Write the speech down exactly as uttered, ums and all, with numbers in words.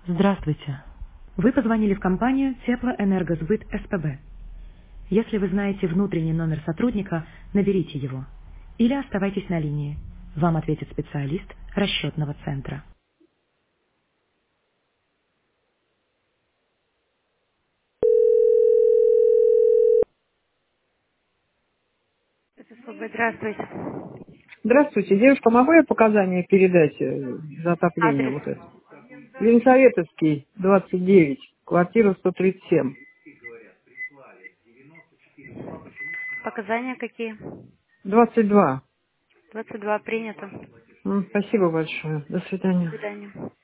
Здравствуйте. Вы позвонили в компанию Теплоэнергосбыт СПБ. Если вы знаете внутренний номер сотрудника, наберите его. Или оставайтесь на линии. Вам ответит специалист расчетного центра. СПБ, здравствуйте. Здравствуйте, девушка, могу я показания передать э, за отопление Адрес. вот это? Ленсоветовский, двадцать девять, квартира сто тридцать семь. Показания какие? двадцать два. двадцать два принято. М, Спасибо большое. До До свидания. свидания.